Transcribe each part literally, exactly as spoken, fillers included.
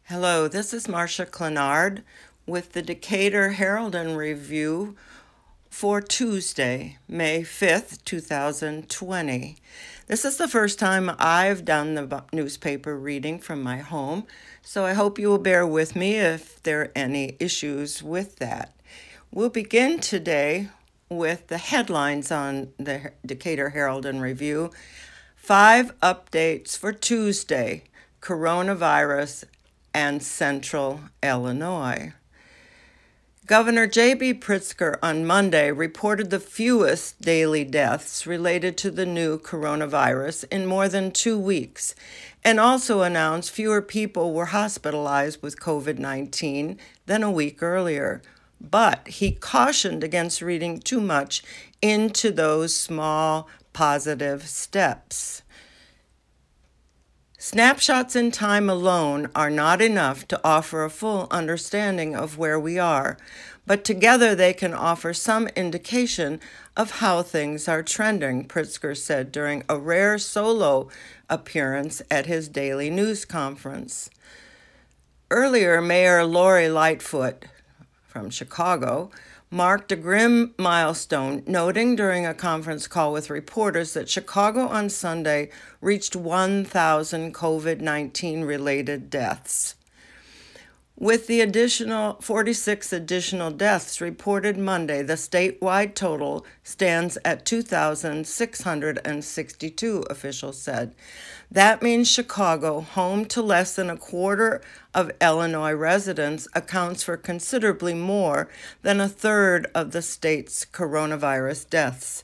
Hello, this is Marcia Clenard with the Decatur Herald and Review for Tuesday, May fifth, two thousand twenty. This is the first time I've done the newspaper reading from my home, so I hope you will bear with me if there are any issues with that. We'll begin today with the headlines on the Decatur Herald and Review. Five updates for Tuesday, coronavirus and Central Illinois. Governor J B Pritzker on Monday reported the fewest daily deaths related to the new coronavirus in more than two weeks, and also announced fewer people were hospitalized with covid nineteen than a week earlier. But he cautioned against reading too much into those small positive steps. Snapshots in time alone are not enough to offer a full understanding of where we are, but together they can offer some indication of how things are trending, Pritzker said during a rare solo appearance at his daily news conference. Earlier, Mayor Lori Lightfoot from Chicago marked a grim milestone, noting during a conference call with reporters that Chicago on Sunday reached one thousand covid nineteen related deaths. With the additional forty-six additional deaths reported Monday, the statewide total stands at two thousand six hundred sixty-two, officials said. That means Chicago, home to less than a quarter of Illinois residents, accounts for considerably more than a third of the state's coronavirus deaths.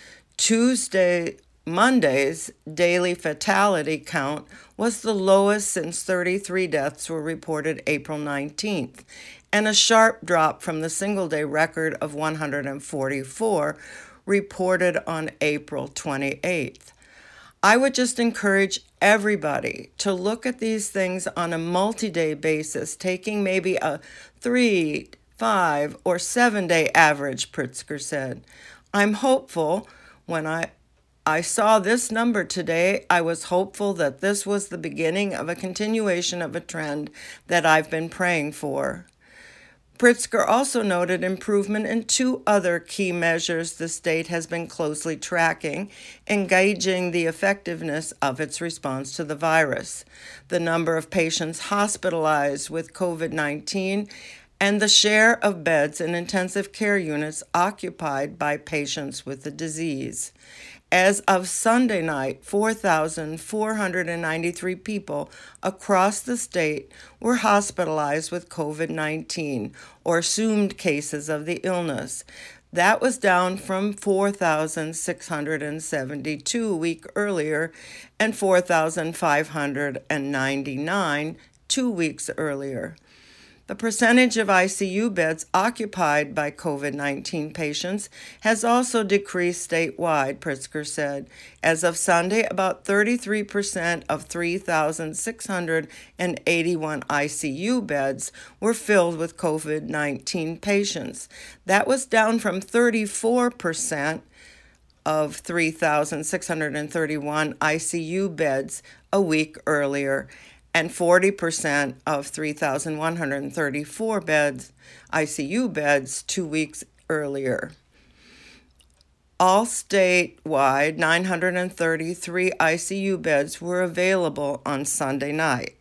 Tuesday, Monday's daily fatality count was the lowest since thirty-three deaths were reported April nineteenth, and a sharp drop from the single-day record of one hundred forty-four reported on April twenty-eighth. I would just encourage everybody to look at these things on a multi-day basis, taking maybe a three, five, or seven-day average, Pritzker said. I'm hopeful. When I, I saw this number today, I was hopeful that this was the beginning of a continuation of a trend that I've been praying for. Pritzker also noted improvement in two other key measures the state has been closely tracking, engaging the effectiveness of its response to the virus: the number of patients hospitalized with covid nineteen and the share of beds in intensive care units occupied by patients with the disease. As of Sunday night, four thousand four hundred ninety-three people across the state were hospitalized with covid nineteen or assumed cases of the illness. That was down from four thousand six hundred seventy-two a week earlier and four thousand five hundred ninety-nine two weeks earlier. The percentage of I C U beds occupied by covid nineteen patients has also decreased statewide, Pritzker said. As of Sunday, about thirty-three percent of three thousand six hundred eighty-one I C U beds were filled with covid nineteen patients. That was down from thirty-four percent of three thousand six hundred thirty-one I C U beds a week earlier, and forty percent of three thousand one hundred thirty-four beds, I C U beds, two weeks earlier. All statewide, nine hundred thirty-three I C U beds were available on Sunday night.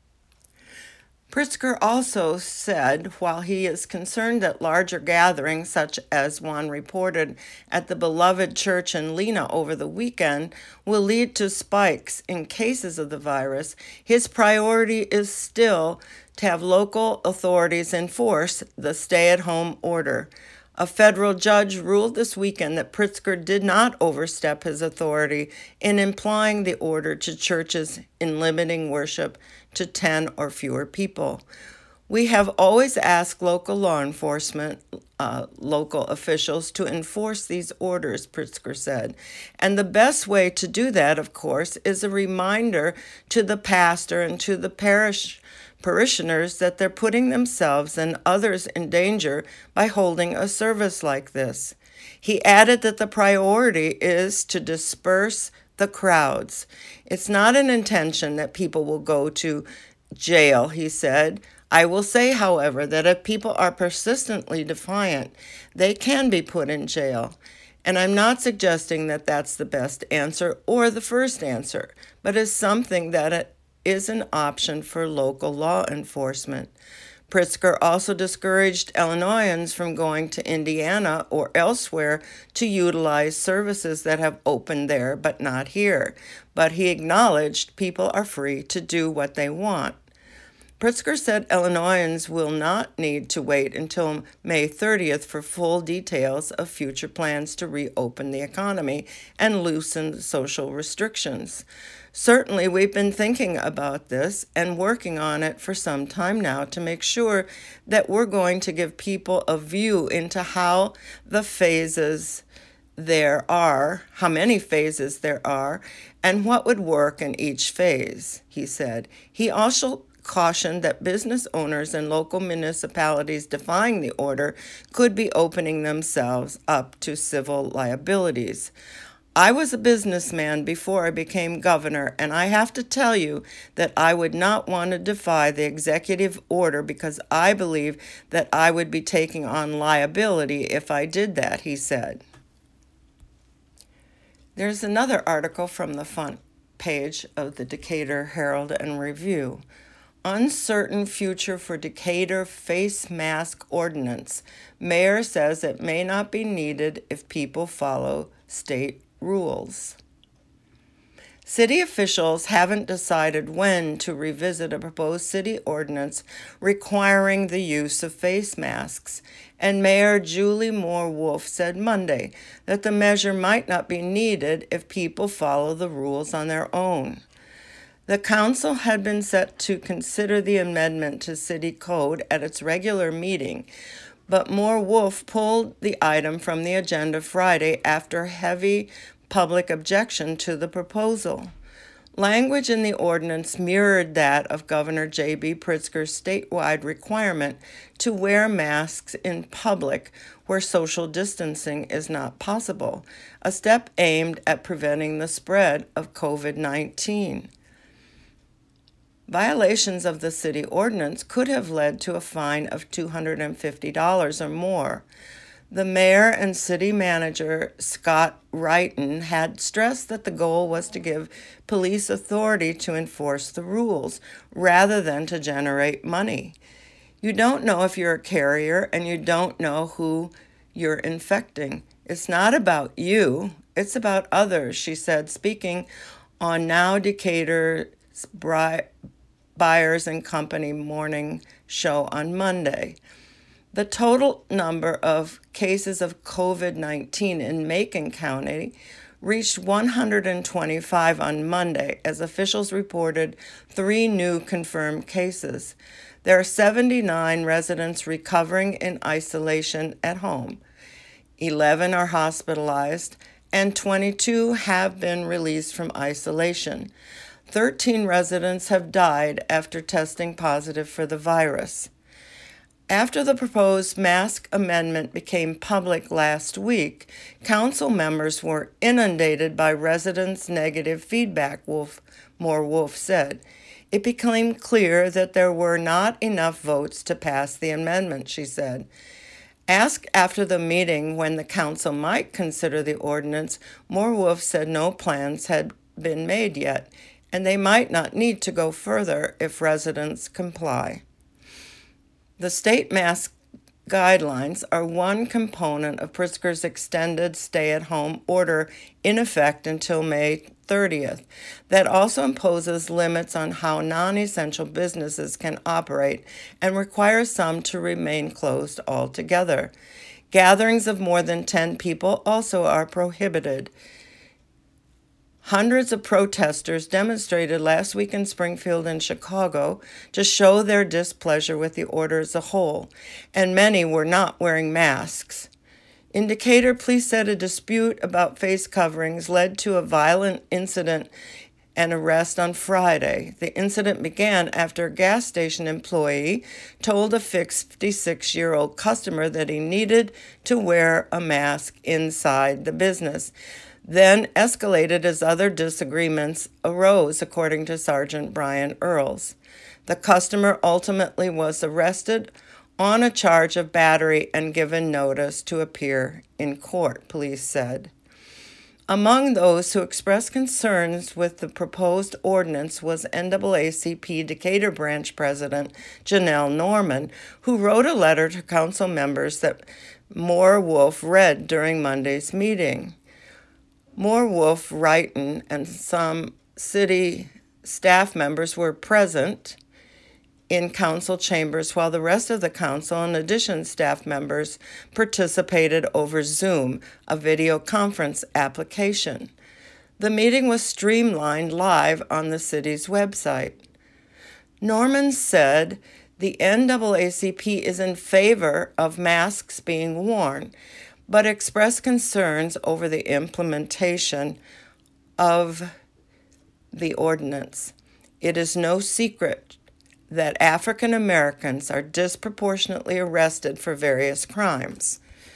Pritzker also said while he is concerned that larger gatherings, such as one reported at the Beloved Church in Lena over the weekend, will lead to spikes in cases of the virus, his priority is still to have local authorities enforce the stay-at-home order. A federal judge ruled this weekend that Pritzker did not overstep his authority in implying the order to churches in limiting worship to ten or fewer people. We have always asked local law enforcement, uh, local officials to enforce these orders, Pritzker said. And the best way to do that, of course, is a reminder to the pastor and to the parish parishioners that they're putting themselves and others in danger by holding a service like this. He added that the priority is to disperse the crowds. It's not an intention that people will go to jail, he said. I will say, however, that if people are persistently defiant, they can be put in jail. And I'm not suggesting that that's the best answer or the first answer, but is something that it is an option for local law enforcement. Pritzker also discouraged Illinoisans from going to Indiana or elsewhere to utilize services that have opened there but not here. But he acknowledged people are free to do what they want. Pritzker said Illinoisans will not need to wait until May thirtieth for full details of future plans to reopen the economy and loosen social restrictions. Certainly, we've been thinking about this and working on it for some time now to make sure that we're going to give people a view into how the phases there are, how many phases there are, and what would work in each phase, he said. He also cautioned that business owners and local municipalities defying the order could be opening themselves up to civil liabilities. I was a businessman before I became governor, and I have to tell you that I would not want to defy the executive order because I believe that I would be taking on liability if I did that, he said. There's another article from the front page of the Decatur Herald and Review. Uncertain future for Decatur face mask ordinance. Mayor says it may not be needed if people follow state rules. City officials haven't decided when to revisit a proposed city ordinance requiring the use of face masks, and Mayor Julie Moore Wolfe said Monday that the measure might not be needed if people follow the rules on their own. The council had been set to consider the amendment to city code at its regular meeting, but Moore Wolfe pulled the item from the agenda Friday after heavy public objection to the proposal. Language in the ordinance mirrored that of Governor J B Pritzker's statewide requirement to wear masks in public where social distancing is not possible, a step aimed at preventing the spread of covid nineteen. Violations of the city ordinance could have led to a fine of two hundred fifty dollars or more. The mayor and city manager, Scott Wrighton, had stressed that the goal was to give police authority to enforce the rules rather than to generate money. You don't know if you're a carrier and you don't know who you're infecting. It's not about you, it's about others, she said, speaking on Now Decatur's Bri- Byers and Company morning show on Monday. The total number of cases of covid nineteen in Macon County reached one hundred twenty-five on Monday, as officials reported three new confirmed cases. There are seventy-nine residents recovering in isolation at home. eleven are hospitalized, and twenty-two have been released from isolation. thirteen residents have died after testing positive for the virus. After the proposed mask amendment became public last week, council members were inundated by residents' negative feedback, Wolf, Moore Wolfe said. It became clear that there were not enough votes to pass the amendment, she said. Asked after the meeting when the council might consider the ordinance, Moore Wolfe said no plans had been made yet, and they might not need to go further if residents comply. The state mask guidelines are one component of Pritzker's extended stay-at-home order in effect until May thirtieth that also imposes limits on how non-essential businesses can operate and requires some to remain closed altogether. Gatherings of more than ten people also are prohibited. Hundreds of protesters demonstrated last week in Springfield and Chicago to show their displeasure with the order as a whole, and many were not wearing masks. In Decatur, police said a dispute about face coverings led to a violent incident and arrest on Friday. The incident began after a gas station employee told a fifty-six-year-old customer that he needed to wear a mask inside the business, then escalated as other disagreements arose, according to Sergeant Brian Earls. The customer ultimately was arrested on a charge of battery and given notice to appear in court, police said. Among those who expressed concerns with the proposed ordinance was N double A C P Decatur Branch President Janelle Norman, who wrote a letter to council members that Moore Wolf read during Monday's meeting. Moore Wolf, Wrighton, and some city staff members were present in council chambers, while the rest of the council, in addition staff members, participated over Zoom, a video conference application. The meeting was streamlined live on the city's website. Norman said the N double A C P is in favor of masks being worn, but expressed concerns over the implementation of the ordinance. It is no secret that African Americans are disproportionately arrested for various crimes.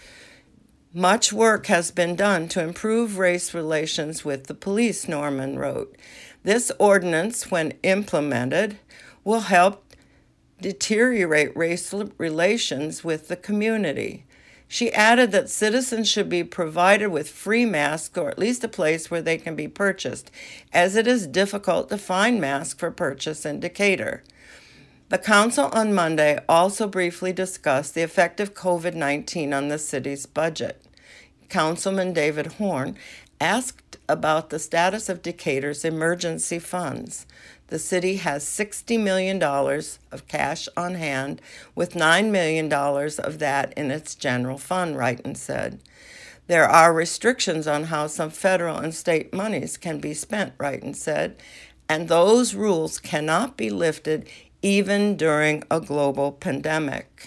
Much work has been done to improve race relations with the police, Norman wrote. This ordinance, when implemented, will help deteriorate race relations with the community. She added that citizens should be provided with free masks or at least a place where they can be purchased, as it is difficult to find masks for purchase in Decatur. The council on Monday also briefly discussed the effect of COVID nineteen on the city's budget. Councilman David Horn asked about the status of Decatur's emergency funds. The city has sixty million dollars of cash on hand, with nine million dollars of that in its general fund, Wrighton said. There are restrictions on how some federal and state monies can be spent, Wrighton said, and those rules cannot be lifted even during a global pandemic.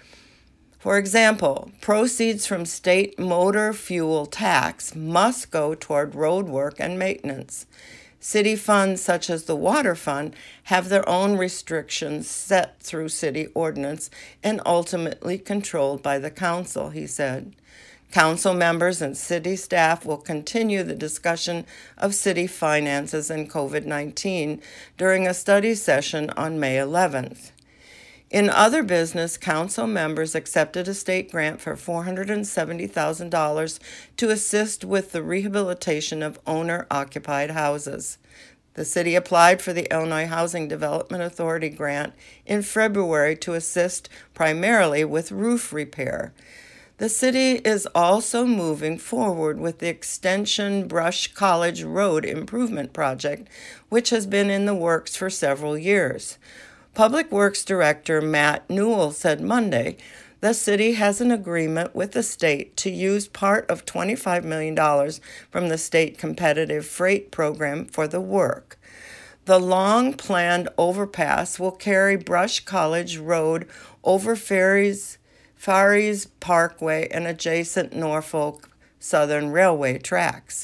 For example, proceeds from state motor fuel tax must go toward road work and maintenance. City funds such as the Water Fund have their own restrictions set through city ordinance and ultimately controlled by the council, he said. Council members and city staff will continue the discussion of city finances and COVID nineteen during a study session on May eleventh. In other business, council members accepted a state grant for four hundred seventy thousand dollars to assist with the rehabilitation of owner-occupied houses. The city applied for the Illinois Housing Development Authority grant in February to assist primarily with roof repair. The city is also moving forward with the Extension Brush College Road Improvement Project, which has been in the works for several years. Public Works Director Matt Newell said Monday the city has an agreement with the state to use part of twenty-five million dollars from the state competitive freight program for the work. The long-planned overpass will carry Brush College Road over ferries Faries Parkway and adjacent Norfolk Southern Railway tracks.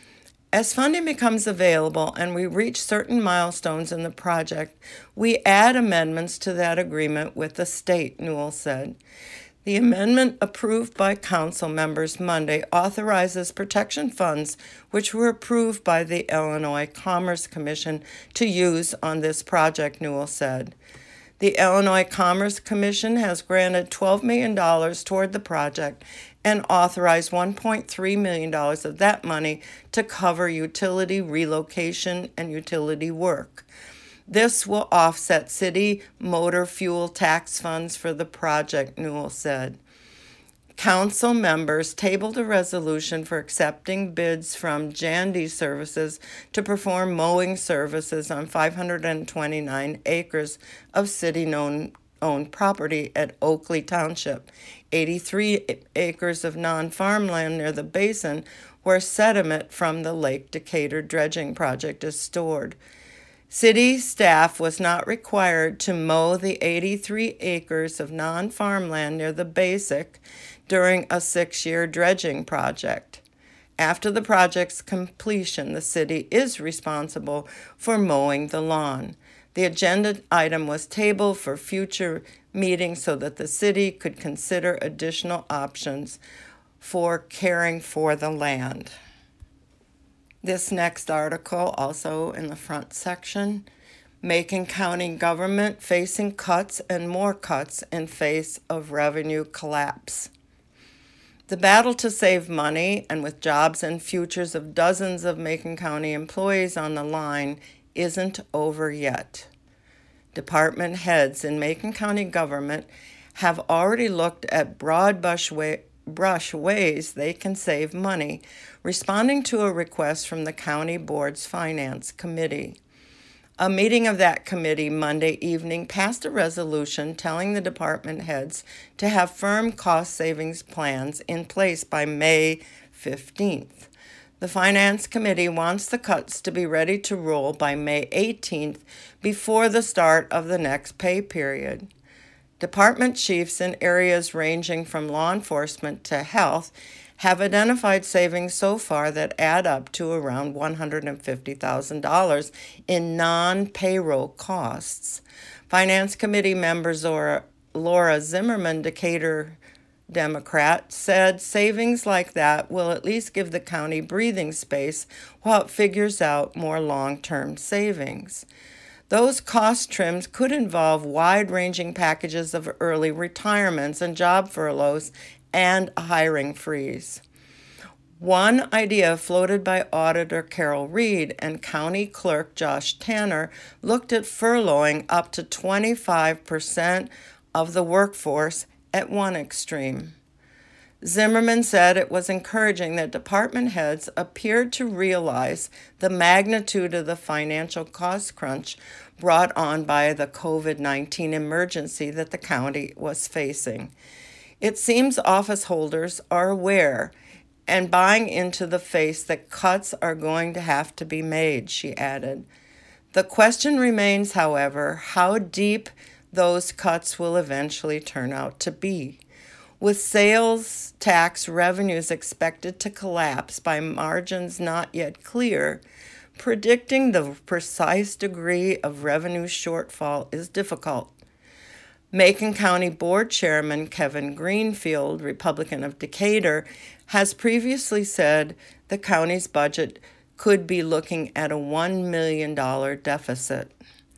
As funding becomes available and we reach certain milestones in the project, we add amendments to that agreement with the state, Newell said. The amendment approved by council members Monday authorizes protection funds which were approved by the Illinois Commerce Commission to use on this project, Newell said. The Illinois Commerce Commission has granted twelve million dollars toward the project and authorized one point three million dollars of that money to cover utility relocation and utility work. This will offset city motor fuel tax funds for the project, Newell said. Council members tabled a resolution for accepting bids from Jandy Services to perform mowing services on five hundred twenty-nine acres of city-owned property at Oakley Township, eighty-three acres of non-farmland near the basin where sediment from the Lake Decatur dredging project is stored. City staff was not required to mow the eighty-three acres of non-farmland near the basic during a six-year dredging project. After the project's completion, the city is responsible for mowing the lawn. The agenda item was tabled for future meetings so that the city could consider additional options for caring for the land. This next article, also in the front section, Macon County government facing cuts and more cuts in face of revenue collapse. The battle to save money, and with jobs and futures of dozens of Macon County employees on the line, isn't over yet. Department heads in Macon County government have already looked at broad brush, way, brush ways they can save money, responding to a request from the county board's finance committee. A meeting of that committee Monday evening passed a resolution telling the department heads to have firm cost savings plans in place by May fifteenth. The Finance Committee wants the cuts to be ready to roll by May eighteenth before the start of the next pay period. Department chiefs in areas ranging from law enforcement to health have identified savings so far that add up to around one hundred fifty thousand dollars in non-payroll costs. Finance Committee member Zora, Laura Zimmerman, Decatur Democrat, said savings like that will at least give the county breathing space while it figures out more long-term savings. Those cost trims could involve wide-ranging packages of early retirements and job furloughs and a hiring freeze. One idea floated by Auditor Carol Reed and County Clerk Josh Tanner looked at furloughing up to twenty-five percent of the workforce at one extreme. Zimmerman said it was encouraging that department heads appeared to realize the magnitude of the financial cost crunch brought on by the COVID nineteen emergency that the county was facing. It seems office holders are aware and buying into the face that cuts are going to have to be made, she added. The question remains, however, how deep those cuts will eventually turn out to be. With sales tax revenues expected to collapse by margins not yet clear, predicting the precise degree of revenue shortfall is difficult. Macon County Board Chairman Kevin Greenfield, Republican of Decatur, has previously said the county's budget could be looking at a one million dollars deficit.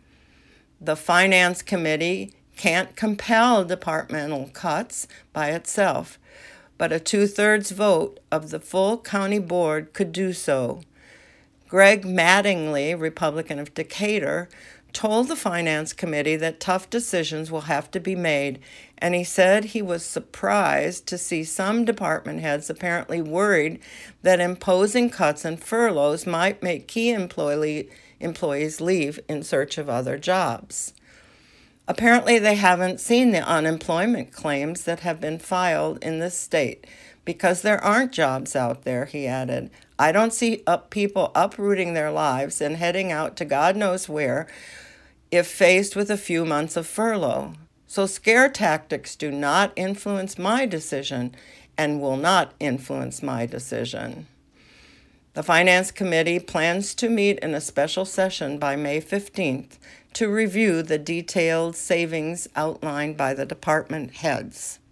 The Finance Committee can't compel departmental cuts by itself, but a two-thirds vote of the full county board could do so. Greg Mattingly, Republican of Decatur, told the Finance Committee that tough decisions will have to be made, and he said he was surprised to see some department heads apparently worried that imposing cuts and furloughs might make key employee, employees leave in search of other jobs. Apparently, they haven't seen the unemployment claims that have been filed in this state because there aren't jobs out there, he added. I don't see up people uprooting their lives and heading out to God knows where if faced with a few months of furlough. So scare tactics do not influence my decision and will not influence my decision. The Finance Committee plans to meet in a special session by May fifteenth to review the detailed savings outlined by the department heads.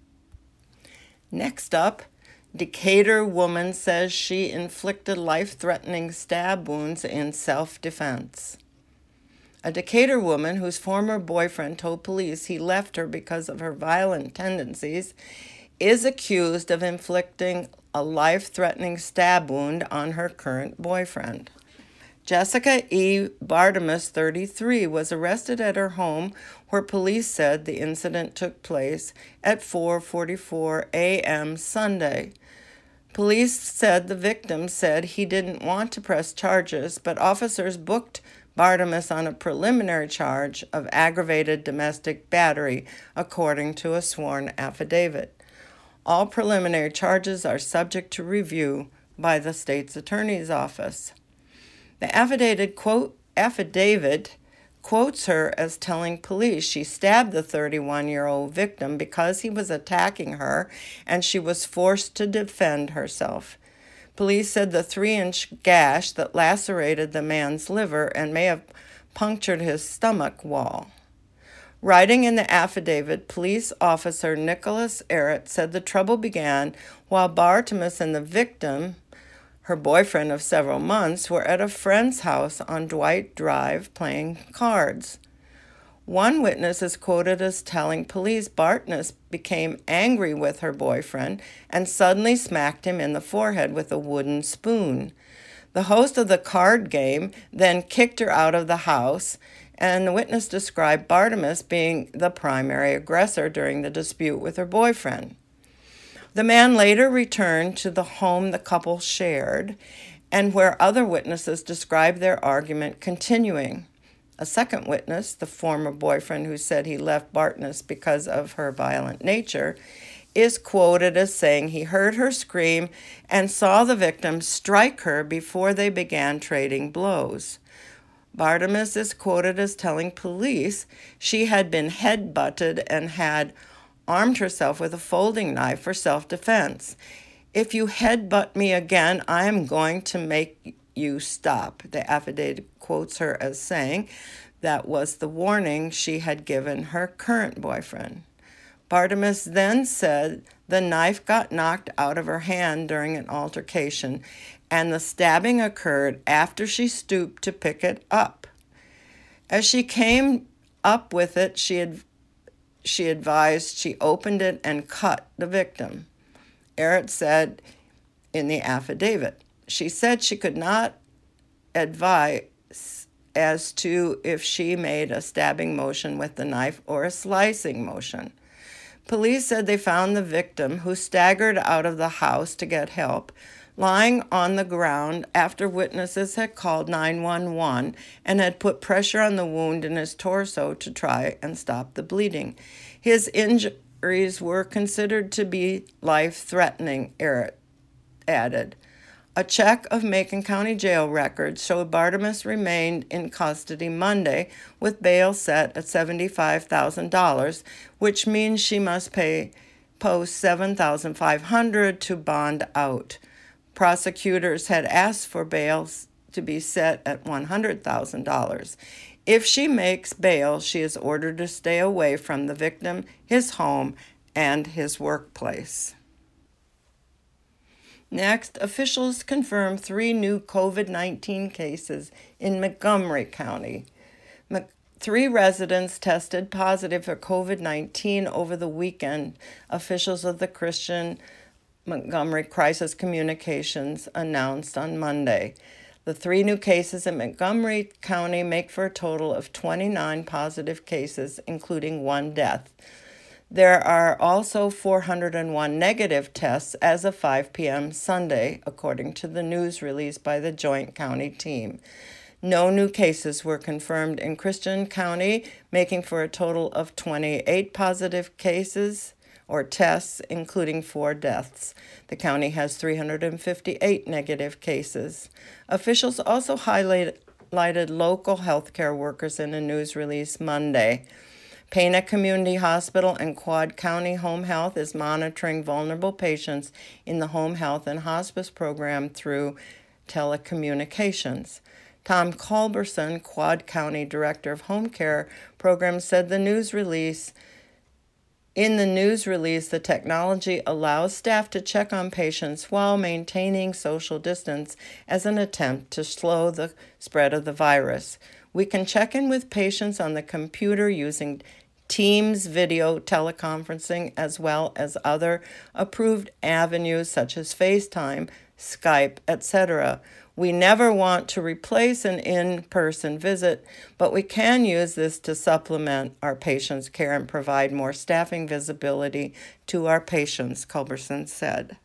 Next up, Decatur woman says she inflicted life-threatening stab wounds in self-defense. A Decatur woman whose former boyfriend told police he left her because of her violent tendencies is accused of inflicting a life-threatening stab wound on her current boyfriend. Jessica E. Bartimus, thirty-three, was arrested at her home where police said the incident took place at four forty-four a.m. Sunday. Police said the victim said he didn't want to press charges, but officers booked Bartimus on a preliminary charge of aggravated domestic battery, according to a sworn affidavit. All preliminary charges are subject to review by the state's attorney's office. The affidavit, quote, affidavit quotes her as telling police she stabbed the thirty-one-year-old victim because he was attacking her and she was forced to defend herself. Police said the three-inch gash that lacerated the man's liver and may have punctured his stomach wall. Writing in the affidavit, police officer Nicholas Arrett said the trouble began while Bartimus and the victim, her boyfriend of several months, were at a friend's house on Dwight Drive playing cards. One witness is quoted as telling police Bartness became angry with her boyfriend and suddenly smacked him in the forehead with a wooden spoon. The host of the card game then kicked her out of the house, and the witness described Bartness being the primary aggressor during the dispute with her boyfriend. The man later returned to the home the couple shared, and where other witnesses described their argument continuing. A second witness, the former boyfriend who said he left Bartness because of her violent nature, is quoted as saying he heard her scream and saw the victim strike her before they began trading blows. Bartness is quoted as telling police she had been head-butted and had armed herself with a folding knife for self-defense. "If you headbutt me again, I am going to make you stop," the affidavit quotes her as saying. That was the warning she had given her current boyfriend. Bartness then said the knife got knocked out of her hand during an altercation, and the stabbing occurred after she stooped to pick it up. As she came up with it, she had She advised she opened it and cut the victim. Arrett said in the affidavit, she said she could not advise as to if she made a stabbing motion with the knife or a slicing motion. Police said they found the victim, who staggered out of the house to get help, lying on the ground after witnesses had called nine one one and had put pressure on the wound in his torso to try and stop the bleeding. His injuries were considered to be life-threatening, Arrett added. A check of Macon County Jail records showed Bartness remained in custody Monday with bail set at seventy-five thousand dollars, which means she must pay post seven thousand five hundred dollars to bond out. Prosecutors had asked for bail to be set at one hundred thousand dollars. If she makes bail, she is ordered to stay away from the victim, his home, and his workplace. Next, officials confirm three new COVID nineteen cases in Montgomery County. Three residents tested positive for COVID nineteen over the weekend, officials of the Christian Montgomery Crisis Communications announced on Monday. The three new cases in Montgomery County make for a total of twenty-nine positive cases, including one death. There are also four hundred one negative tests as of five p.m. Sunday, according to the news released by the Joint County team. No new cases were confirmed in Christian County, making for a total of twenty-eight positive cases or tests, including four deaths. The county has three hundred fifty-eight negative cases. Officials also highlighted local healthcare workers in a news release Monday. Pana Community Hospital and Quad County Home Health is monitoring vulnerable patients in the home health and hospice program through telecommunications. Tom Culberson, Quad County Director of Home Care Programs, said the news release In the news release, the technology allows staff to check on patients while maintaining social distance as an attempt to slow the spread of the virus. We can check in with patients on the computer using Teams video teleconferencing, as well as other approved avenues such as FaceTime, Skype, et cetera. We never want to replace an in-person visit, but we can use this to supplement our patients' care and provide more staffing visibility to our patients, Culberson said.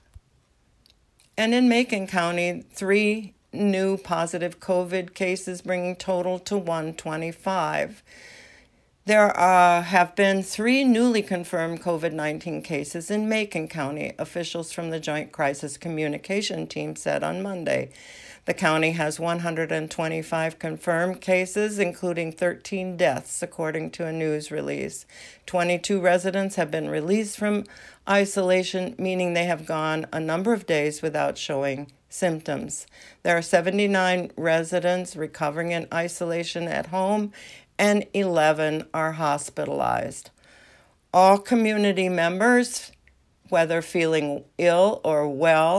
And in Macon County, three new positive COVID cases, bringing total to one hundred twenty-five. There uh, have been three newly confirmed COVID nineteen cases in Macon County, officials from the Joint Crisis Communication Team said on Monday. The county has one hundred twenty-five confirmed cases, including thirteen deaths, according to a news release. twenty-two residents have been released from isolation, meaning they have gone a number of days without showing symptoms. There are seventy-nine residents recovering in isolation at home, and eleven are hospitalized. All community members, whether feeling ill or well,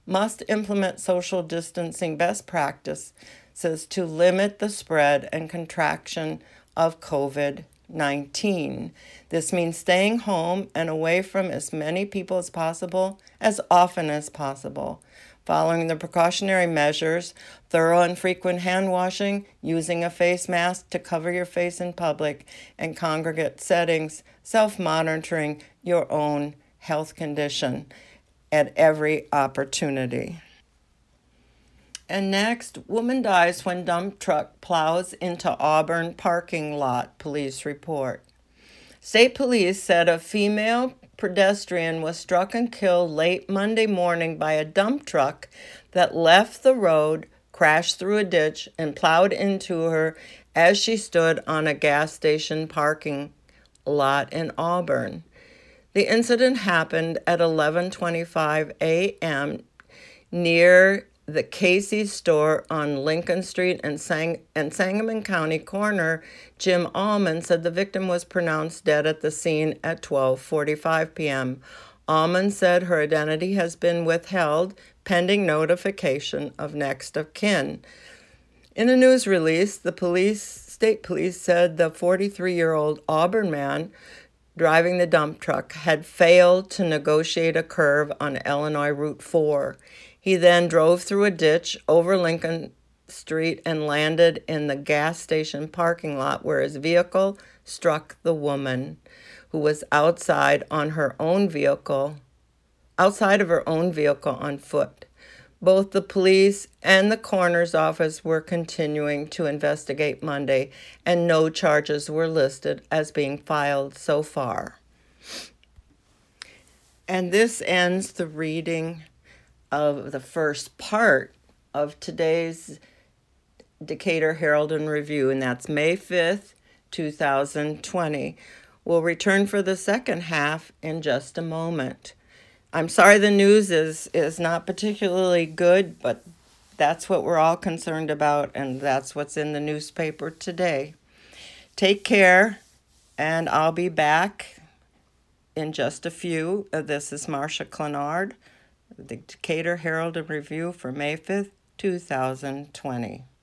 must implement social distancing best practices to limit the spread and contraction of COVID nineteen. This means staying home and away from as many people as possible, as often as possible. Following the precautionary measures, thorough and frequent hand washing, using a face mask to cover your face in public and congregate settings, self-monitoring your own health condition at every opportunity. And next, woman dies when dump truck plows into Auburn parking lot, police report. State police said a female pedestrian was struck and killed late Monday morning by a dump truck that left the road, crashed through a ditch, and plowed into her as she stood on a gas station parking lot in Auburn. The incident happened at eleven twenty-five a.m. near the Casey's store on Lincoln Street and, Sang- and Sangamon County coroner Jim Allman said the victim was pronounced dead at the scene at twelve forty-five p.m. Allman said her identity has been withheld pending notification of next of kin. In a news release, the police, state police said the forty-three-year-old Auburn man driving the dump truck had failed to negotiate a curve on Illinois Route four. He then drove through a ditch over Lincoln Street and landed in the gas station parking lot where his vehicle struck the woman, who was outside on her own vehicle, outside of her own vehicle on foot. Both the police and the coroner's office were continuing to investigate Monday, and no charges were listed as being filed so far. And this ends the reading of the first part of today's Decatur Herald and Review, and that's May fifth, two thousand twenty. We'll return for the second half in just a moment. I'm sorry the news is, is not particularly good, but that's what we're all concerned about, and that's what's in the newspaper today. Take care, and I'll be back in just a few. Uh, this is Marcia Clenard, the Decatur Herald and Review for May fifth, two thousand twenty.